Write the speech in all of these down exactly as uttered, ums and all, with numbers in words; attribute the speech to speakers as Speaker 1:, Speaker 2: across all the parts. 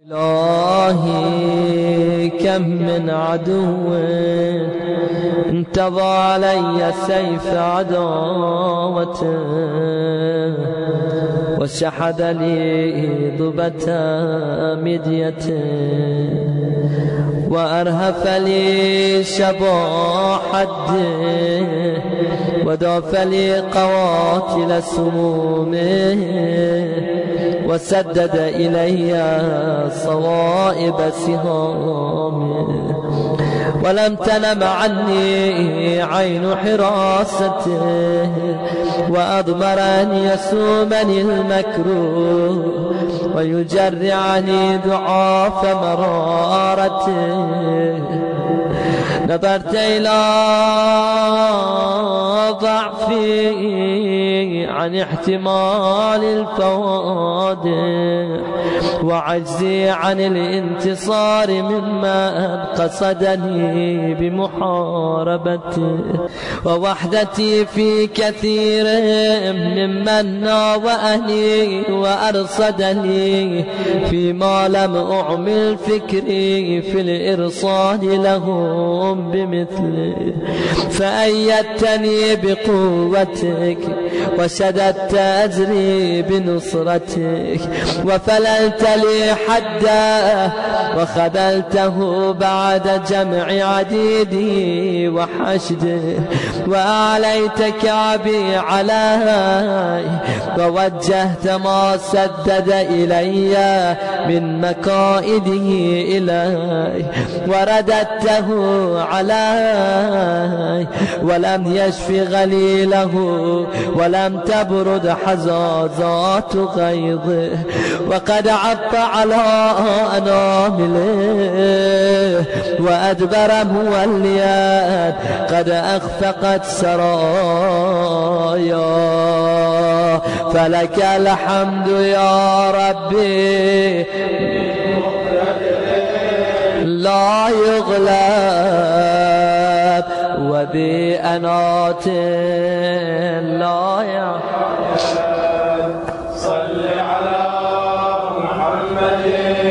Speaker 1: إلهي كم من عدو انتظى علي سيف عداوته وشحذ لي ضبة مديته وأرهف لي شباح حده وداف لي قواتل سمومه وسدد إلي صوائب سهامه ولم تنم عني عين حراسته وأضمر أن يسومني المكروه ويجرعني ضعاف مرارته نظرت إلى ضعفي عن احتمال الفوادح وعجزي عن الانتصار ممن قصدني بمحاربته ووحدتي في كثير ممن ناوأني وأرصدني فيما لم أعمل فكري في الإرصاد لهم بمثله فأيدتني بقوتك وشددت أجري بنصرتك وفللت لي حدا وخذلته بعد جمع عديدي وحشده وأعليت كعبي علي ووجهت ما سدد إلي من مكائده إلي ورددته علي ولم يشف غليله ولم تبرد حزازات غيظه وقد عط على أنامله وأدبر موليا قد أخفقت سرايا فلك الحمد يا ربي لا يغلب وبأنات لا يحب
Speaker 2: صل على محمد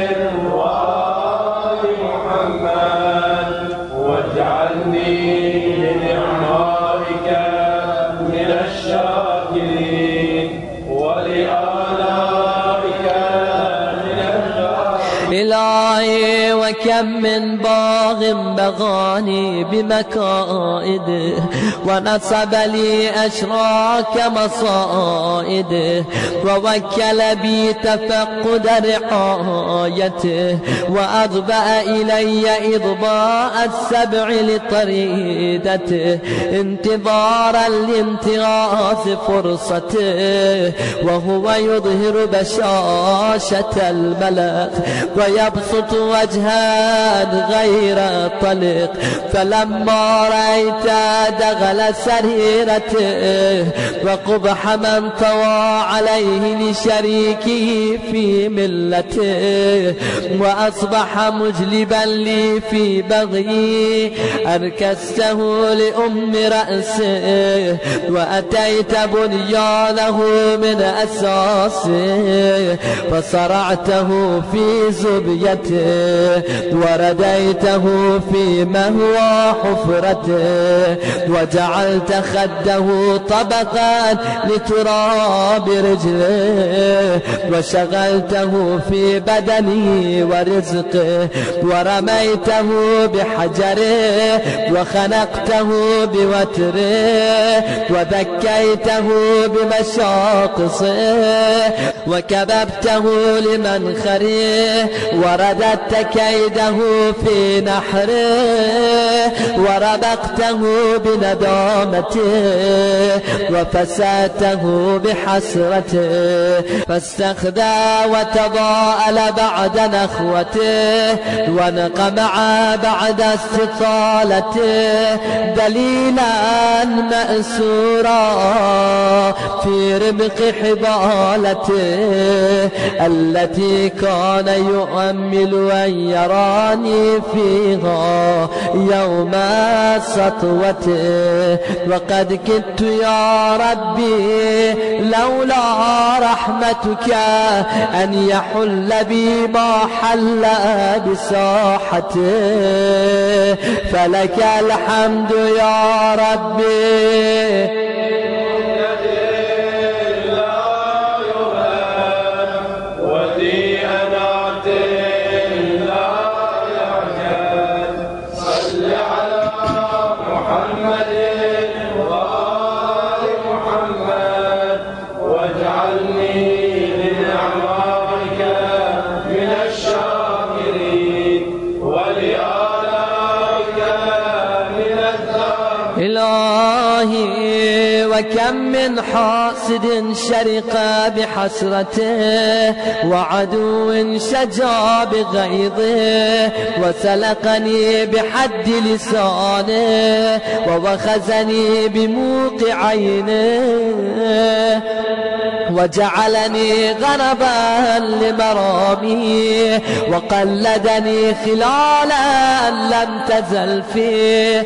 Speaker 2: وآل محمد واجعلني لنعمائك من الشاكرين ولآلائك من الشاكرين.
Speaker 1: إلهي وكم من باغ بغاني بمكائده ونصب لي أشراك مصائده ووكل بي تفقد رعايته وأضبأ إلي إضباء السبع لطريدته انتظارا لامتراث فرصته وهو يظهر بشاشة الملك ويبسط وجها غير طلق فلما رأيت دغل سريرته وقبح من طوى عليه لشريكه في ملته وأصبح مجلبا لي في بغي أركسته لأم رأسه وأتيت بنيانه من أساسه فصرعته في زبيته ورديته في مهوى حفرته وجعلت خده طبقا لتراب رجله وشغلته في بدنه ورزقه ورميته بحجره وخنقته بوتره وذكيته بمشاقصه وكببته لمنخره ورددت كيده في نحره وربقته بندامته وفساته بحسرته فاستخدى وتضاءل بعد نخوته ونقمع بعد استطالته دليلا مأسورا في رمق حبالته التي كان يؤمل أن تراني فيها يوم سطوته، وقد كدت يا ربي لولا رحمتك أن يحل بي ما حل بساحته، فلك الحمد يا ربي. إلهي وكم من حاسد شرق بحسرته، وعدو شجا بغيظه، وسلقني بحد لسانه، ووخزني بموق عينه، وجعلني غربا لمرامي، وقلدني خلالا لم تزل فيه.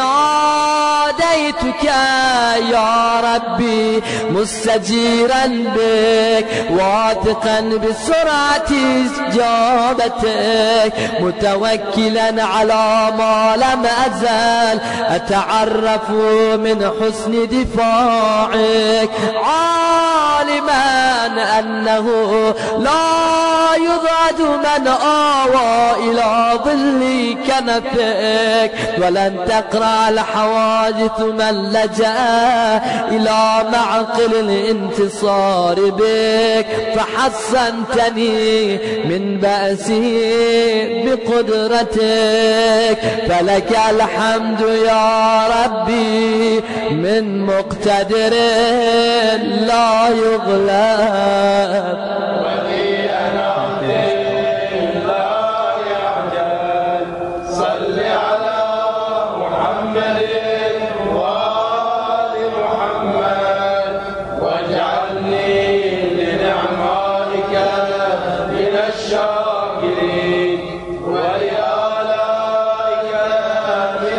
Speaker 1: ناديتك يا ربي مستجيرا بك، واثقا بسرعة إجابتك، متوكلا على ما لم أزل أتعرف من حسن دفاعك، عالما أنه لا يضعد من آوى إلى ظل كنفك، ولن تقرأ الحوادث من لجأ إلى معقل الانتصار بك، فحصنتني من بأسه بقدرتك، فلك الحمد يا ربي من مقتدر لا يغلب،
Speaker 2: وفي أنعمت لا يعجل. صل على محمد وآل محمد، واجعلني لنعمائك من الشاكرين، ولآلائك من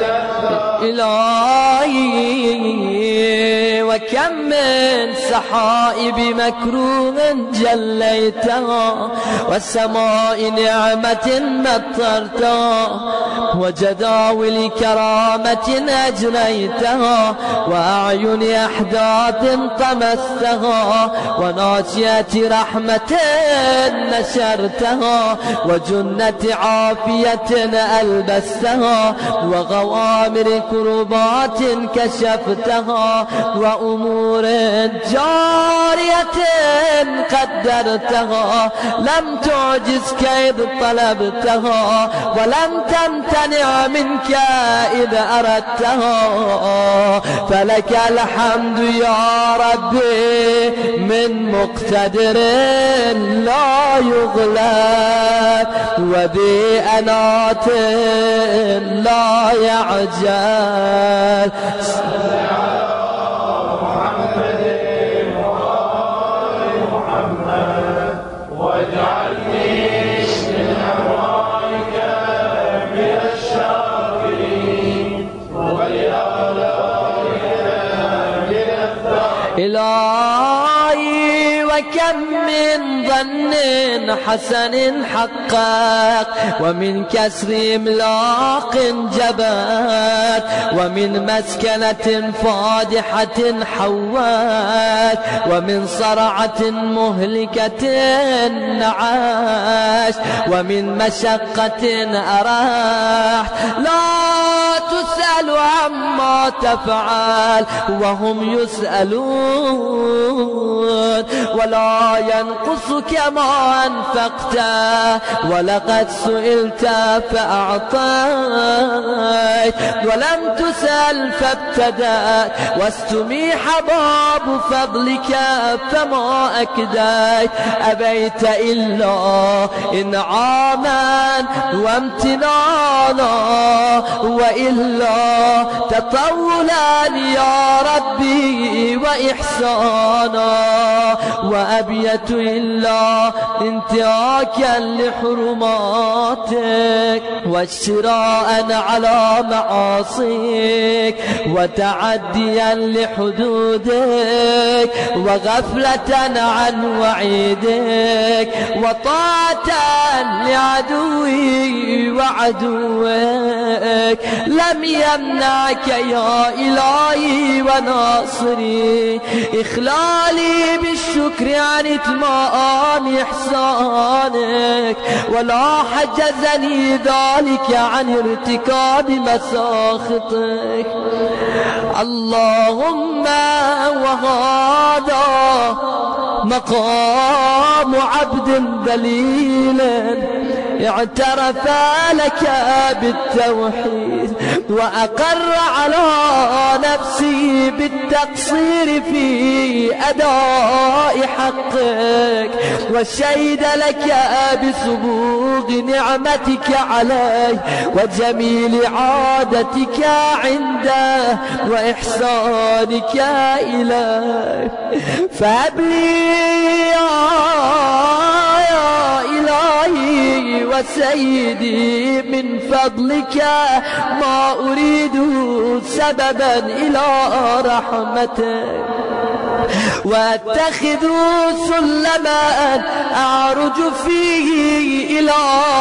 Speaker 1: إلهي وكم من سحائب مكروه جليتها، والسماء نعمة مطرتها، وجداول كرامة أجريتها، وأعين أحداث طمستها، وناشئة رحمة نشرتها، وجنة عافية ألبستها، وغوامر كربات كشفتها، وأمور جارية قدرتها، لم تعجزك إذ طلبتها، ولم تمتنع منك إذا أردتها، فلك الحمد يا ربي من مقتدر لا يغلب، وذي أنات لا يعجل. إلهي وكم من ظن حسن حقق، ومن كسر إملاق جبت، ومن مسكنة فادحة حوت، ومن صرعة مهلكة نعاش، ومن مشقة أرحت. لا تسأل عما تفعل وهم يسألون، ولا ينقصك ما أنفقت، ولقد سئلت فأعطيت، ولم تسأل فابتدأت، واستميح باب فضلك فما أكديت، أبيت إلا إنعاما وامتنانا، وإلا إلا تطولا يا ربي وإحسانا، وأبيت إلا انتهاكا لحرماتك واجتراء على معاصيك وتعديا لحدودك وغفلة عن وعيدك وطاعة لعدوي وعدوك لم يمنعك يا إلهي وناصري إخلالي بالشكر عن إتمام إحسانك، ولا حجزني ذلك عن ارتكاب مساخطك. اللهم وهذا مقام عبد ذليل اعترف لك بالتوحيد وأقر على نفسه بالتقصير في أداء حقك، وشهد لك بسبوغ نعمتك عليه وجميل عادتك عنده وإحسانك إليه. فهب لي يا إلهي وسيدي من فضلك ما أريد سببا إلى رحمتك، واتخذ سلما أعرج فيه إلى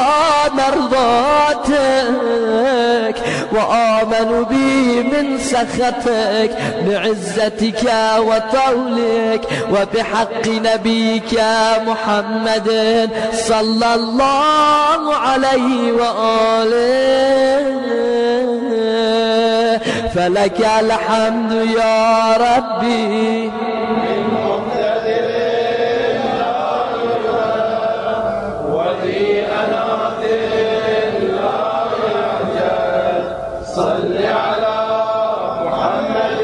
Speaker 1: مرضاتك وآمن بي من سخطك بعزتك وطولك وبحق نبيك محمد صلى الله عليه وآله. فلك الحمد يا ربي
Speaker 2: صل على محمد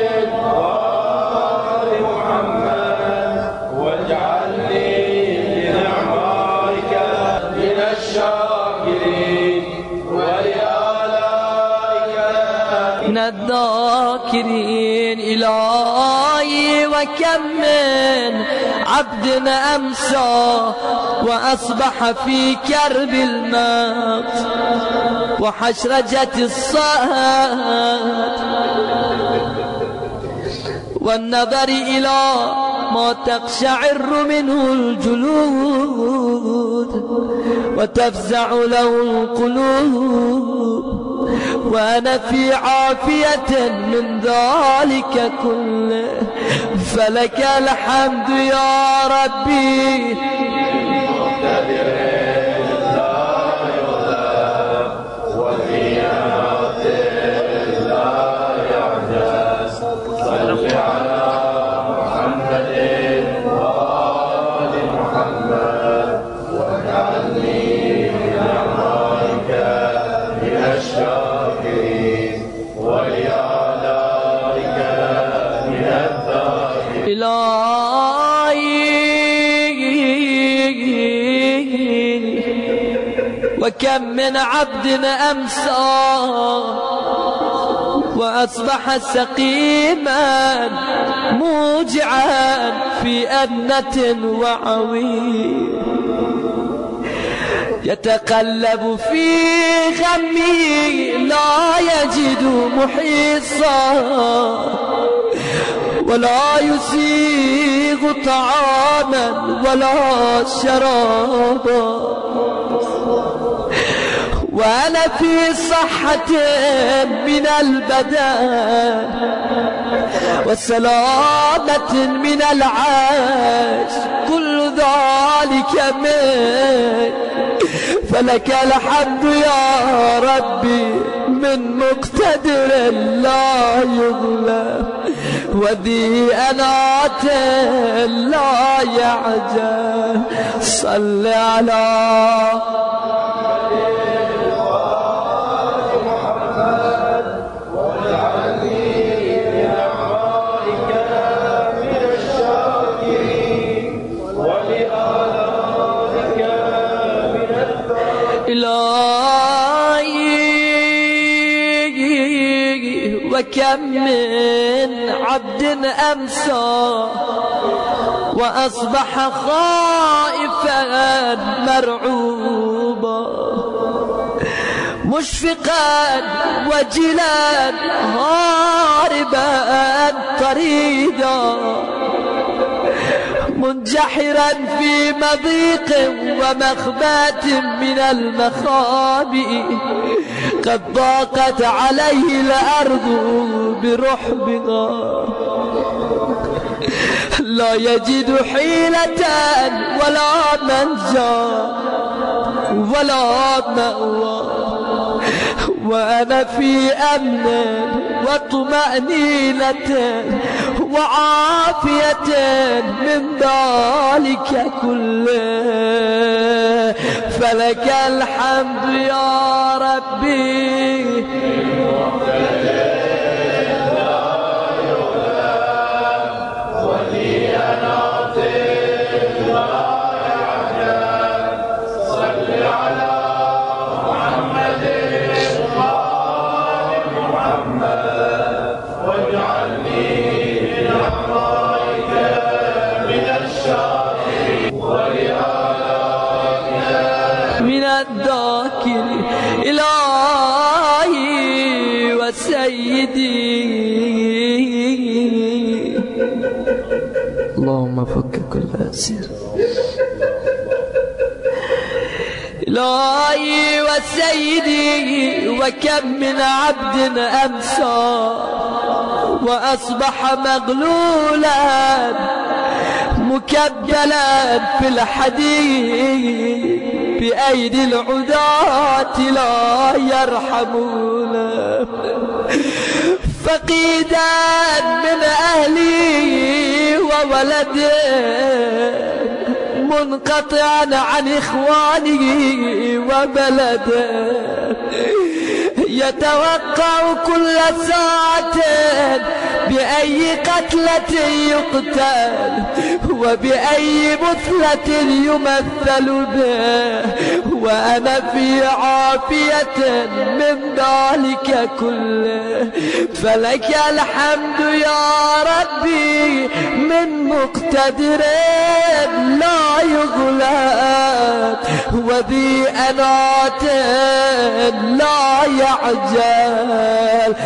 Speaker 2: وآل محمد واجعلني لنعمائك من الشاكرين ولآلائك
Speaker 1: من الذاكرين. إلهي وكم من عبد أمسى وأصبح في كرب الموت وحشرجة الصهد والنظر إلى ما تقشعر منه الجلود وتفزع له القلوب، وأنا في عافية من ذلك كله. فلك الحمد يا ربي وكم من عبد أمسى وأصبح سقيما موجعا في أدنة وعويل يتقلب في غمه لا يجد محيصا ولا يسيغ طعاما ولا شرابا، وأنا في صحة من البدن وسلامة من العيش، كل ذلك منك. فلك الحمد يا ربي من مقتدر لا يظلم وذي أنات لا يعجل. صل على وكم من عبد أمسى وأصبح خائفا مرعوبا مشفقا وجلا هاربا طريدا منجحرا في مضيق ومخبات من المخابئ قد ضاقت عليه الأرض برحبها لا يجد حيلة ولا منجا ولا مأوى وأنا في أمن وطمأنينة وعافية من ذلك كله فلك الحمد يا ربي الذاكر إلهي وسيدي اللهم فك كل أسير إلهي وسيدي وكم من عبد أمسى وأصبح مغلولا مكبلا في الحديد بأيدي العداة لا يرحمون فقيدا من أهلي وولده منقطعا عن إخوانه وبلده يتوقع كل ساعة بأي قتلة يقتل وبأي مثلة يمثل به وأنا في عافية من ذلك كله فلك الحمد يا ربي من مقتدر لا يغلب وذي أنات لا يعجل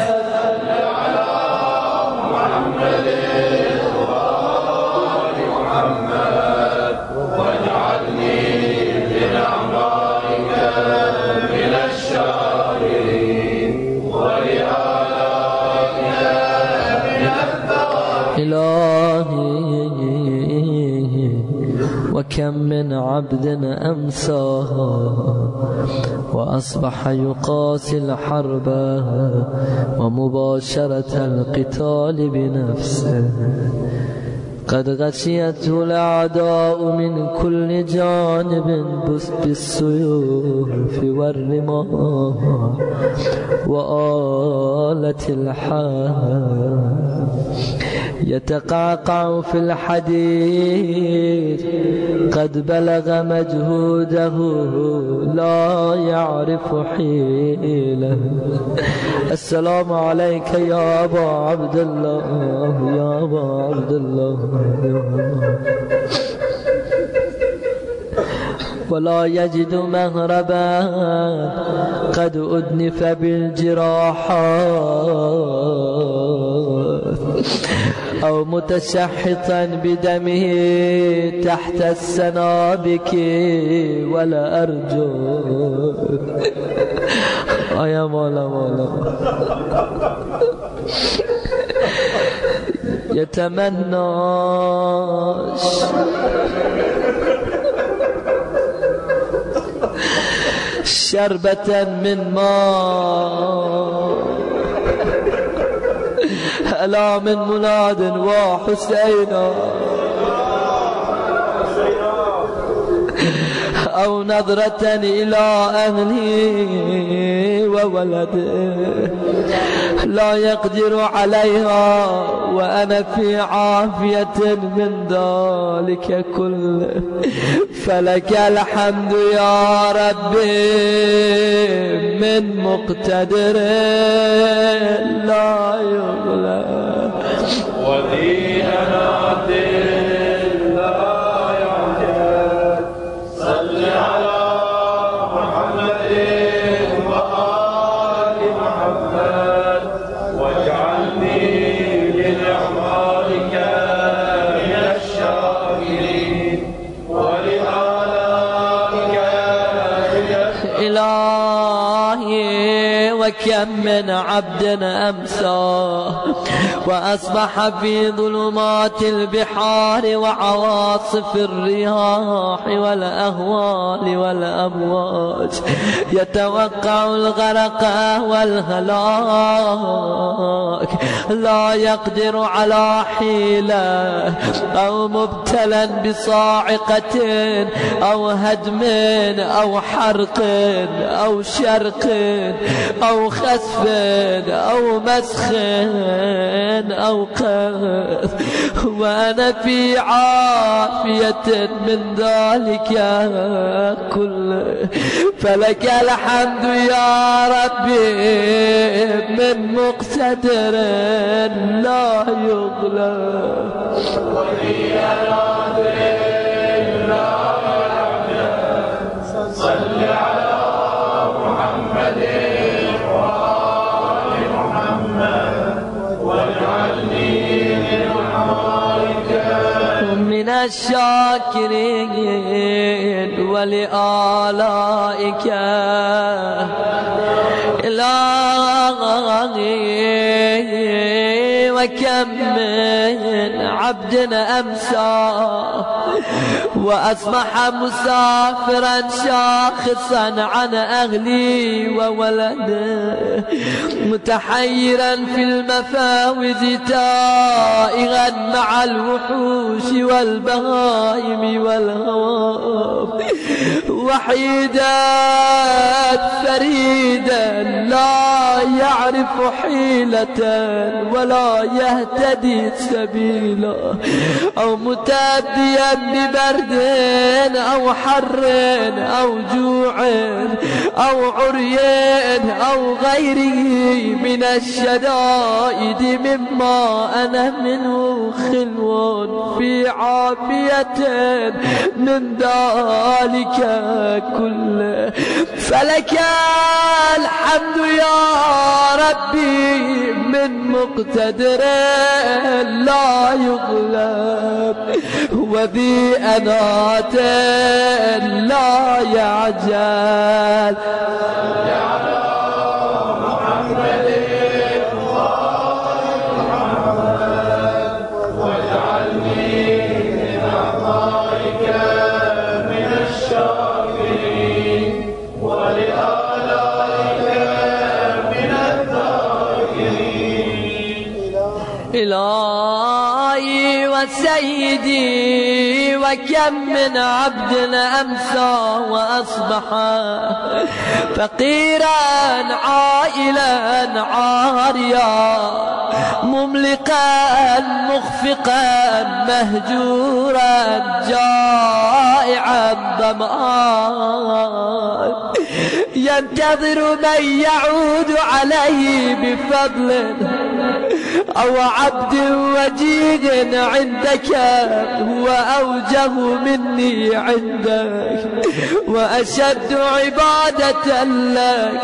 Speaker 1: إلهي وكم من عبد أمسى وأصبح يقاسي الحرب ومباشرة القتال بنفسه قد غشيته الأعداء من كل جانب بالسيوف والرماح وآلة الحرب يتقعقع في الحديد قد بلغ مجهوده لا يعرف حيله السلام عليك يا أبا عبد الله يا أبا عبد الله ولا يجد مهربا قد أدنف بالجراحات أو متشحطا بدمه تحت السنابك ولا أرجو يا مولا مولا يتمنى شربة من ماء ألا من مناد وحسينا أو نظرة إلى أهله وولده لا يقدر عليها وأنا في عافية من ذلك كله فلك الحمد يا ربي من مقتدر لا يغلب
Speaker 2: وذي أنات لا يعجل صل على محمد وآل محمد واجعلني لنعمائك من الشاكرين ولآلائك
Speaker 1: إلهي وكم من عبد أمسى وأصبح في ظلمات البحار وعواصف الرياح والأهوال والأمواج يتوقع الغرق والهلاك لا يقدر على حيلة أو مبتلا بصاعقة أو هدم أو حرق أو شرق أو خسف أو مسخ أو قذف وأنا في عافية من ذلك كله فلك الحمد يا ربي من مقتدر لا يغلب
Speaker 2: ولي نادر لا يعجل صل على محمد وآل محمد واجعلني لنعمائك
Speaker 1: من الشاكرين ولآلائك إلهي وكم من عبد أمسى وأصبح مسافرا شاخصا عن أهلي وولده متحيرا في المفاوز تائها مع الوحوش والبهائم والهوام وحيدا فريدا لا يعرف حيلة ولا يهتدي سبيلا أو متأديا ببرد أو حر أو جوع أو عري أو غيره من الشدائد مما أنا منه خلو في عافية من ذلك كله فلك الحمد يا ربي من مقتدر لا يغلب وذي أنات لا يعجل إلهي وسيدي وكم من عبد أمسى وأصبح فقيرا عائلا عاريا مملقا مخفقا مهجورا جائعا ظمآن ينتظر من يعود عليه بفضل أو عبد وجيه عندك هو أوجه مني عندك وأشد عبادة لك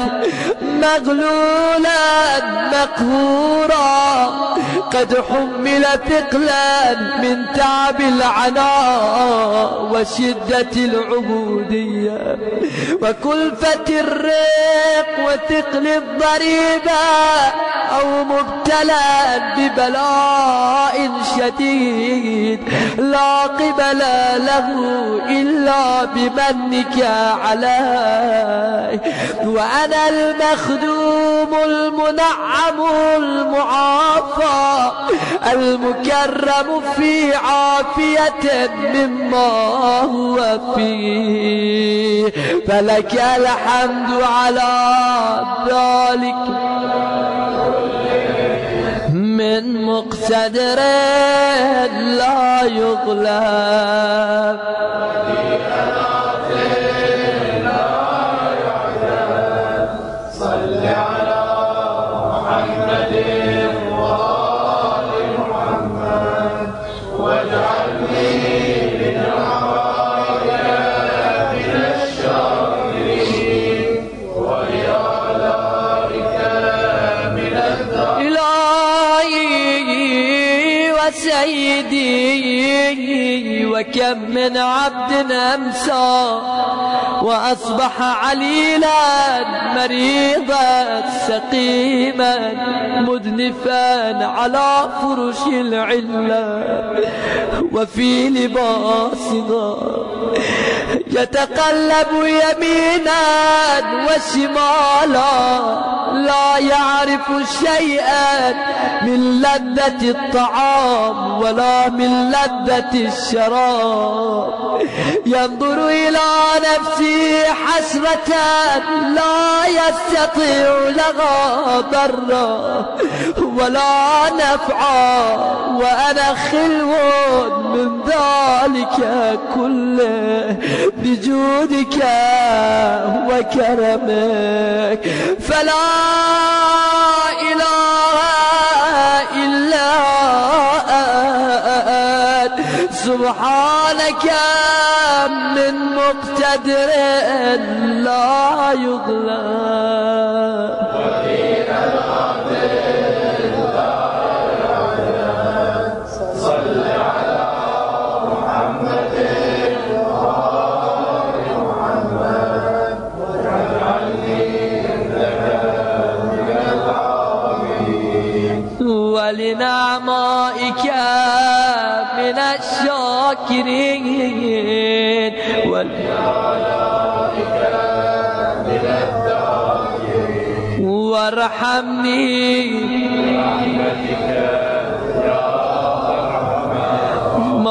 Speaker 1: مغلولا مقهورا قد حمل ثقلا من تعب العناء وشدة العبودية وكلفة الرق وثقل الضريبة أو مبتلى ببلاء شديد لا قبل له إلا بمنك علي وأنا المخدوم المنعم المعافى المكرم في عافية مما هو فيه فلك الحمد على ذلك من مقتدر لا يغلب سيدي وكم من عبد أمسى وأصبح عليلا مريضا سقيما مدنفا على فرش العلة وفي لباسنا يتقلب يمينا وشمالا لا يعرف شيئا من لذة الطعام ولا من لذة الشراب ينظر إلى نفسه حسرة لا يستطيع لها ضرا ولا نفعا وأنا خلو من ذلك كله بجودك وكرمك فلا إله إلا أنت سبحانك من مقتدر لا يغلب ولنعمائك من الشاكرين ولآلائك من الذاكرين وارحمني برحمتك يا أرحم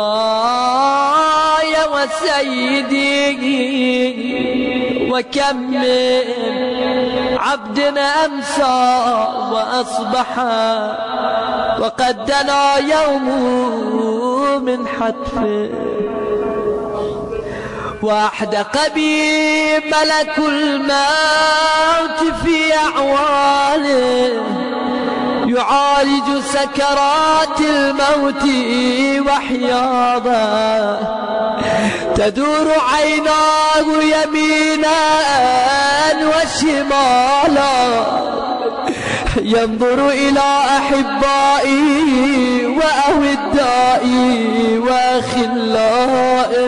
Speaker 1: مولاي وسيدي وكم من عبد أمسى وأصبح وقد دنا يومه من حتفه وأحدق بي ملك الموت في أعواله يعالج سكرات الموت وحياضه تدور عيناه يمينا وشمالا ينظر إلى أحبائي وأودائي وأخلائي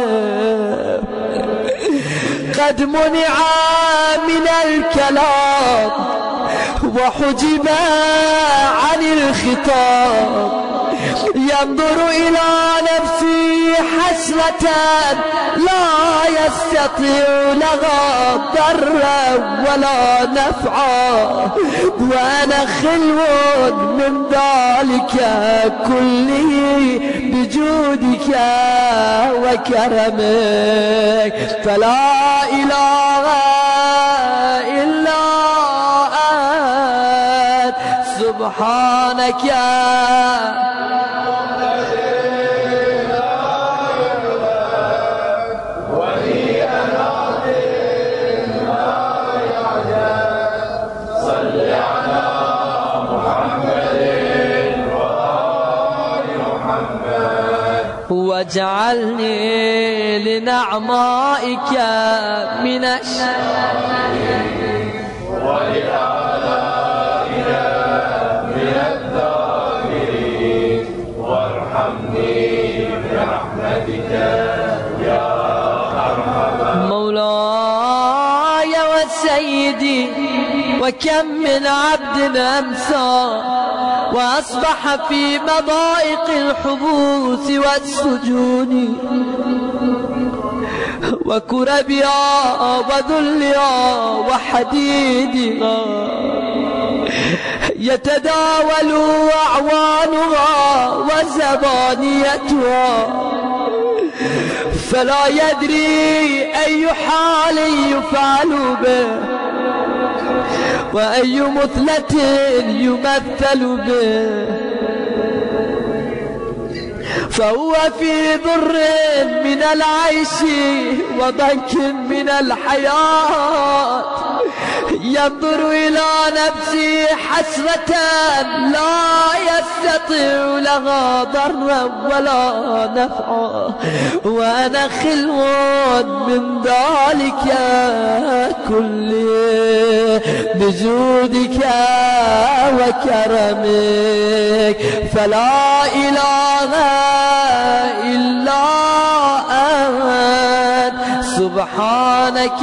Speaker 1: قد منع من الكلام وحجب عن الخطاب ينظر إلى نفسي حسرة لا يستطيع لها ضرا ولا نفعا وأنا خلو من ذلك كله بجودك وكرمك فلا إله إلا أنت سبحانك واجعلني لنعمائك من الشاكرين ولآلائك من الذاكرين وارحمني برحمتك يا أرحم مولاي وسيدي وكم من عبد أمسى وأصبح في مضائق الحبوس والسجون وكربها وذلها وحديدها يتداول أعوانها وزبانيتها فلا يدري أي حال يفعل به وأي مثلة يمثل به فهو في ضر من العيش وضنك من الحياة ينظر إلى نفسي حسرة لا يستطيع لها ضرا ولا نفعا، وأنا خلو من ذلك كله بجودك وكرمك، فلا إله إلا أنت سبحانك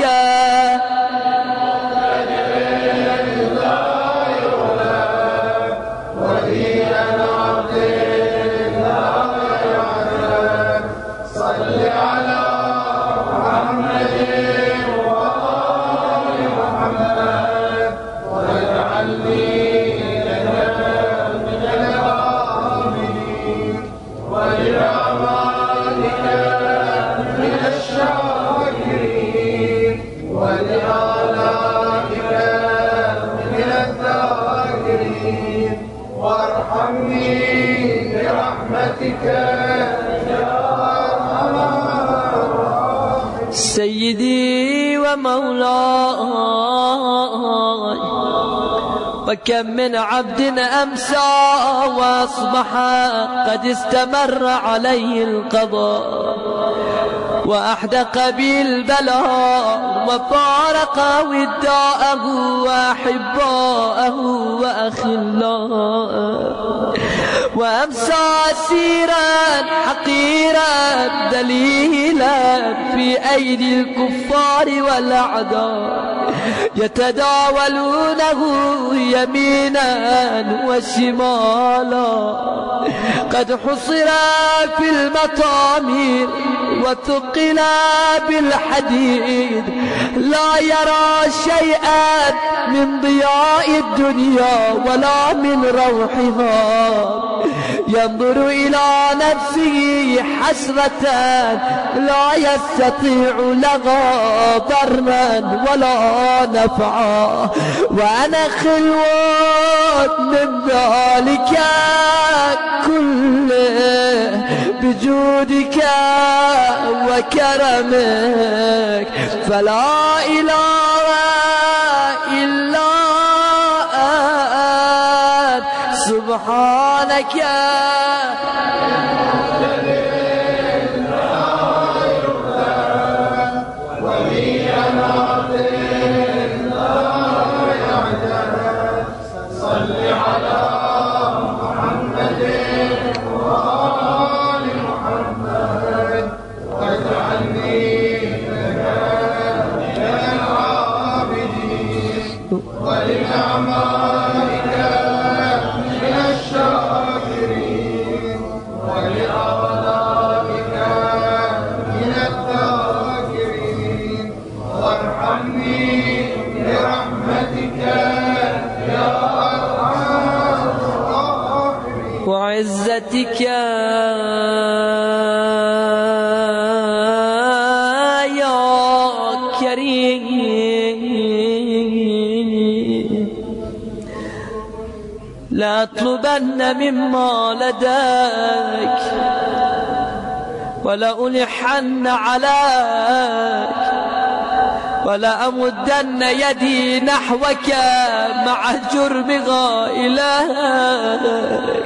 Speaker 1: سيدي ومولاي. وكم من عبد أمسى وأصبح قد استمر عليه القضاء، وأحدق بالبلاء وفارق وداءه وأحباءه وأخلاءه، وأمسى أسيرا حقيرا دليلا في أيدي الكفار والأعداء، يتداولونه يمينا وشمالا، قد حصر في المطامير وثقل بالحديد، لا يرى شيئا من ضياء الدنيا ولا من روحها، ينظر إلى نفسه حسرة لا يستطيع لها ضرا ولا نفعا، وأنا خلو من ذلك كله بجودك وكرمك، فلا إله إلا أنت سبحانك وعزتك يا كريم، لا أطلبن مما لديك ولا ألحن عليك ولا أمدن يدي نحوك مع جرمها إليك.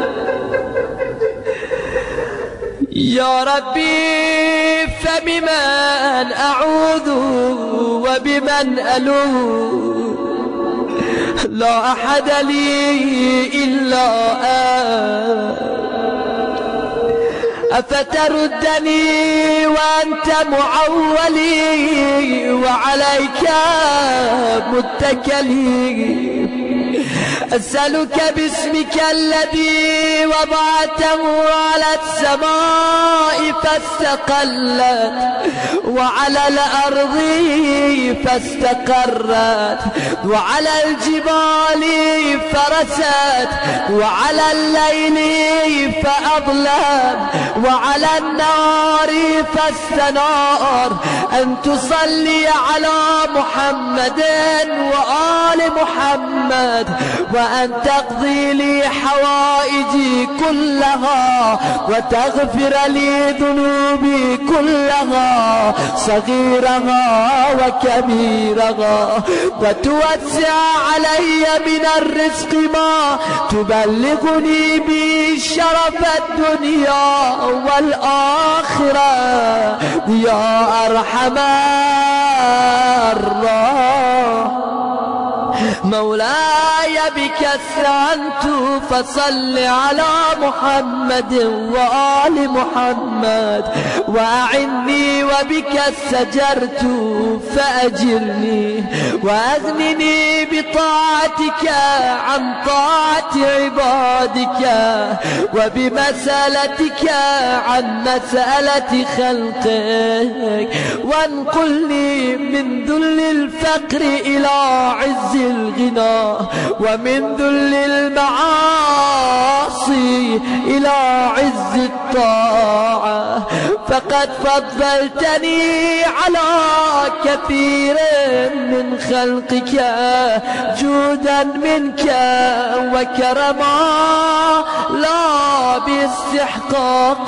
Speaker 1: يا ربي فبمن أعوذ وبمن ألوذ، لا أحد لي إلا أنت، أفتردني وأنت معولي وعليك متكلي، أسألك باسمك الذي وضعته على السماء فاستقلت وعلى الأرض فاستقرت وعلى الجبال فرست وعلى الليل فأظلم وعلى النار فاستنار، أن تصلي على محمد وآل محمد وأن تقضي لي حوائجي كلها وتغفر لي ذنوبي كلها صغيرها وكبيرها وتوسع علي من الرزق ما تبلغني به شرف الدنيا والآخرة يا أرحم الراحمين. مولاي بك استعنت فصل على محمد وآل محمد وأعني وبك استجرت فأجرني وأغنني بطاعتك عن طاعة عبادك وبمسألتك عن مسألة خلقك وانقلني من ذل الفقر إلى عز الغنى ومن ذل المعاصي إلى عز الطاعة فقد فضلتني على كثير من خلقك جودا منك وكرما لا باستحقاق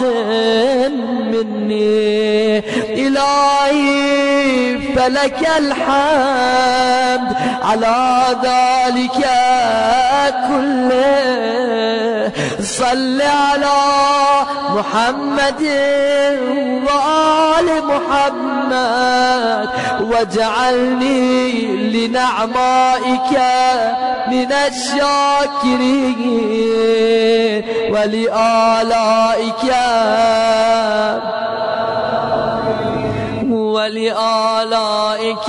Speaker 1: مني. إلهي فلك الحمد على ذلك كله. صل على محمد وآل محمد واجعلني لنعمائك من الشاكرين ولآلائك ولآلائك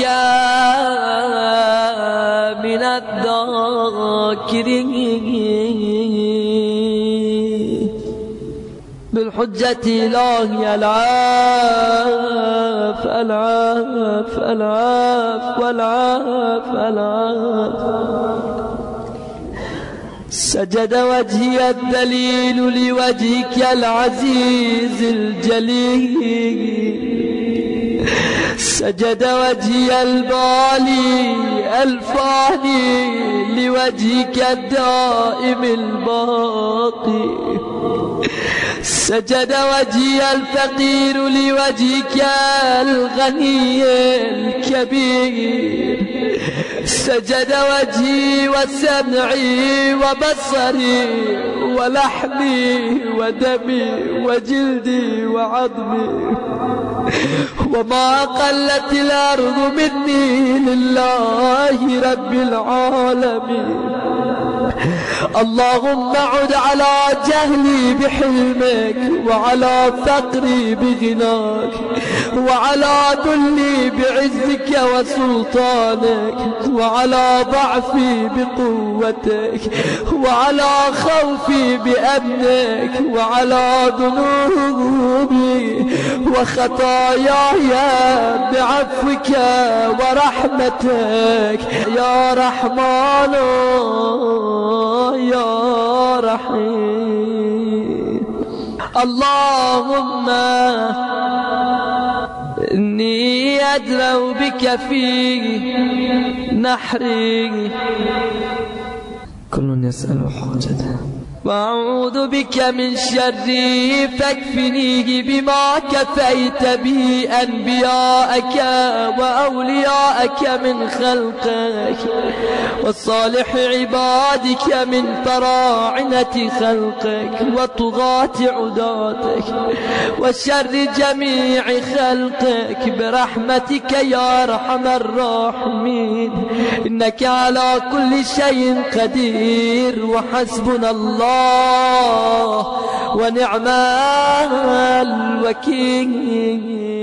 Speaker 1: من الذاكرين بالحجة إلهي العاف العاف العاف والعاف العاف. سجد وجهي الدليل لوجهك العزيز الجليل سجد وجهي البالي الفاني لوجهك الدائم الباقي سجد وجهي الفقير لوجهك الغني الكبير سجد وجهي وسمعي وبصري ولحمي ودمي وجلدي وعظمي وما قلت الأرض مني لله رب العالمين. اللهم عد على جهلي بحلمك وعلى فقري بغناك وعلى ذلي بعزك وسلطانك وعلى ضعفي بقوتك وعلى خوفي بأمنك وعلى ذنوبي وخطاياي بعفوك ورحمتك يا رحمن يا رحيم. اللهم إني أدلو بك في نحري كل يسأل حاجته وأعوذ بك من شري فاكفنيه بما كفيت به أنبياءك وأولياءك من خلقك والصالح عبادك من فراعنة خلقك وطغاة عداتك وشر جميع خلقك برحمتك يا أرحم الراحمين. إنك على كل شيء قدير وحسبنا الله ونعم الوكيل.